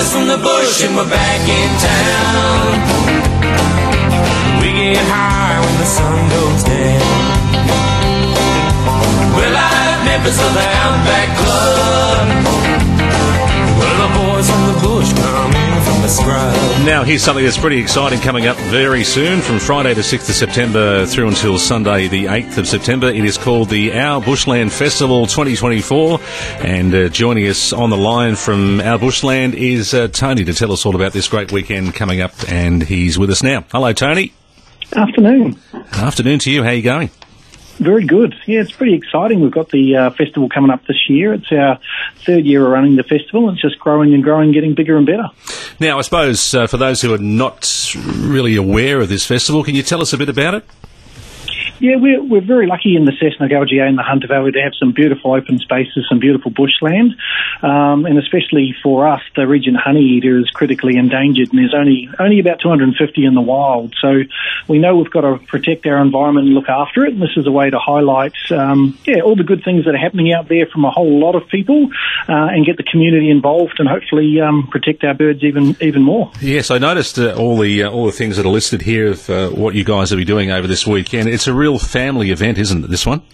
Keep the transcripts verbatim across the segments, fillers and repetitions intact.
boys from the bush and we're back in town. We get high when the sun goes down. We're like members of the Outback Club. We're the boys from the bush coming from the scrub. Now, here's something that's pretty exciting coming up very soon, from Friday the sixth of September through until Sunday the eighth of September. It is called the Our Bushland Festival twenty twenty-four, and uh, joining us on the line from Our Bushland is uh, Tony to tell us all about this great weekend coming up, and he's with us now. Hello, Tony. Afternoon. Afternoon to you. How are you going? Very good. Yeah, it's pretty exciting. We've got the uh, festival coming up this year. It's our third year of running the festival. It's just growing and growing, getting bigger and better. Now, I suppose uh, for those who are not really aware of this festival, can you tell us a bit about it? Yeah, we're, we're very lucky in the Cessnock L G A and the Hunter Valley to have some beautiful open spaces, some beautiful bushland, um, and especially for us, the Regent Honeyeater is critically endangered, and there's only only about two hundred fifty in the wild. So we know we've got to protect our environment and look after it, and this is a way to highlight um, yeah, all the good things that are happening out there from a whole lot of people, uh, and get the community involved and hopefully um, protect our birds even even more. Yes, I noticed uh, all the uh, all the things that are listed here of uh, what you guys will be doing over this weekend. It's a real family event, isn't it, this one?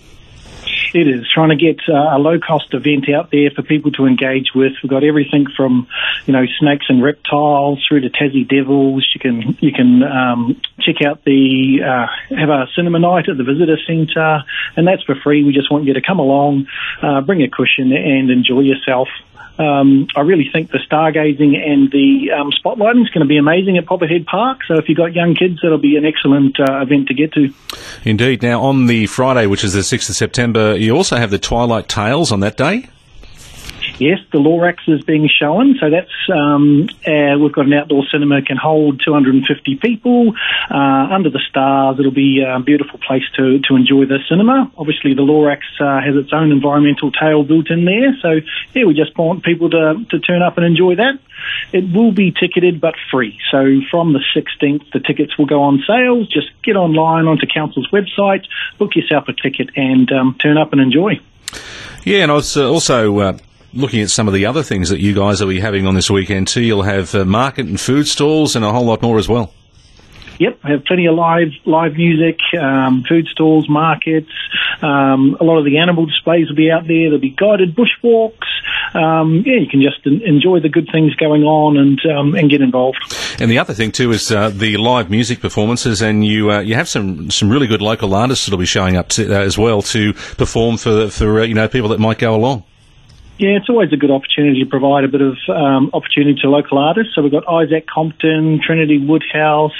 It is, trying to get uh, a low-cost event out there for people to engage with. We've got everything from, you know, snakes and reptiles through to Tassie Devils. You can you can um, check out the, uh, have a cinema night at the visitor centre, and that's for free. We just want you to come along, uh, bring a cushion and enjoy yourself. Um, I really think the stargazing and the um, spotlighting is going to be amazing at Popperhead Park. So if you've got young kids, that'll be an excellent uh, event to get to. Indeed. Now, on the Friday, which is the sixth of September, you also have the Twilight Tales on that day? Yes, the Lorax is being shown, so that's um, uh, we've got an outdoor cinema, can hold two hundred fifty people uh, under the stars. It'll be a beautiful place to, to enjoy the cinema. Obviously, the Lorax uh, has its own environmental tale built in there, so yeah, we just want people to, to turn up and enjoy that. It will be ticketed but free, so from the sixteenth, the tickets will go on sale. Just get online onto Council's website, book yourself a ticket, and um, turn up and enjoy. Yeah, and I was uh, also Uh looking at some of the other things that you guys will be having on this weekend too. You'll have uh, market and food stalls and a whole lot more as well. Yep, have plenty of live live music, um, food stalls, markets. Um, a lot of the animal displays will be out there. There'll be guided bushwalks. Um, yeah, you can just en- enjoy the good things going on and um, and get involved. And the other thing too is uh, the live music performances, and you uh, you have some, some really good local artists that'll be showing up to, uh, as well to perform for for uh, you know people that might go along. Yeah, it's always a good opportunity to provide a bit of um, opportunity to local artists. So we've got Isaac Compton, Trinity Woodhouse,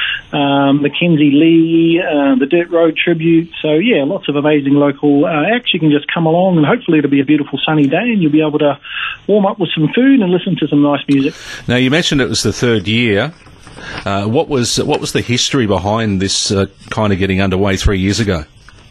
um, Mackenzie Lee, uh, the Dirt Road Tribute. So, yeah, lots of amazing local uh, acts. You can just come along, and hopefully it'll be a beautiful sunny day, and you'll be able to warm up with some food and listen to some nice music. Now, you mentioned it was the third year. Uh, what was what was the history behind this uh, kind of getting underway three years ago?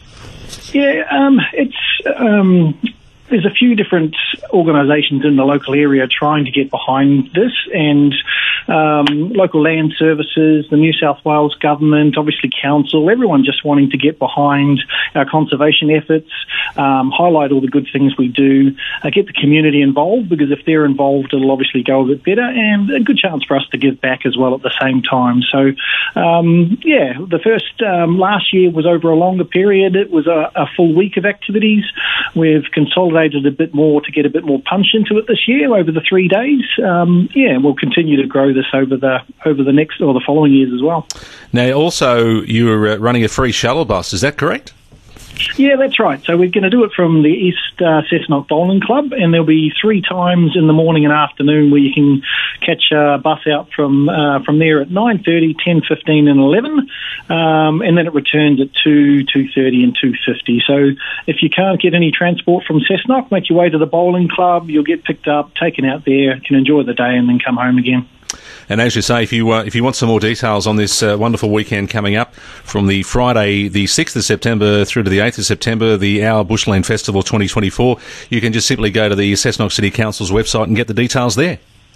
Yeah, um, it's... Um, There's a few different organisations in the local area trying to get behind this, and um, local land services, the New South Wales government, obviously council, everyone just wanting to get behind our conservation efforts, um, highlight all the good things we do, uh, get the community involved, because if they're involved, it'll obviously go a bit better, and a good chance for us to give back as well at the same time. So, um, yeah, the first um, last year was over a longer period. It was a, a full week of activities. We've consolidated a bit more to get a bit more punch into it this year over the three days. Um, yeah, and we'll continue to grow this over the over the next or the following years as well. Now, also, you're uh, running a free shuttle bus. Is that correct? Yeah, that's right. So we're going to do it from the East uh, Cessnock Bowling Club, and there'll be three times in the morning and afternoon where you can catch a bus out from uh, from there at nine thirty, ten fifteen and eleven, um, and then it returns at two, two thirty and two fifty. So if you can't get any transport from Cessnock, make your way to the bowling club. You'll get picked up, taken out there, can enjoy the day and then come home again. And as you say, if you uh, if you want some more details on this uh, wonderful weekend coming up from the Friday the sixth of September through to the eighth of September, the Our Bushland Festival twenty twenty-four, you can just simply go to the Cessnock City Council's website and get the details there.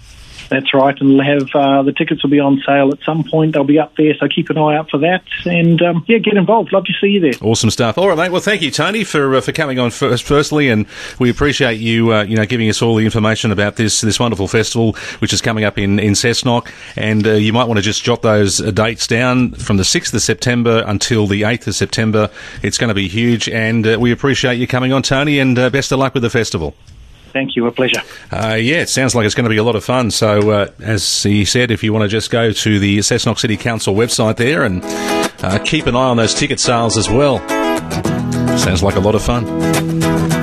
That's right, and we'll have uh, the tickets will be on sale at some point. They'll be up there, so keep an eye out for that. And um, yeah, get involved. Love to see you there. Awesome stuff. All right, mate. Well, thank you, Tony, for uh, for coming on first, firstly, and we appreciate you, uh, you know, giving us all the information about this this wonderful festival, which is coming up in in Cessnock. And uh, you might want to just jot those uh, dates down from the sixth of September until the eighth of September. It's going to be huge, and uh, we appreciate you coming on, Tony. And uh, best of luck with the festival. Thank you, a pleasure. Uh, yeah, it sounds like it's going to be a lot of fun. So, uh, as he said, if you want to just go to the Cessnock City Council website there and uh, keep an eye on those ticket sales as well. Sounds like a lot of fun.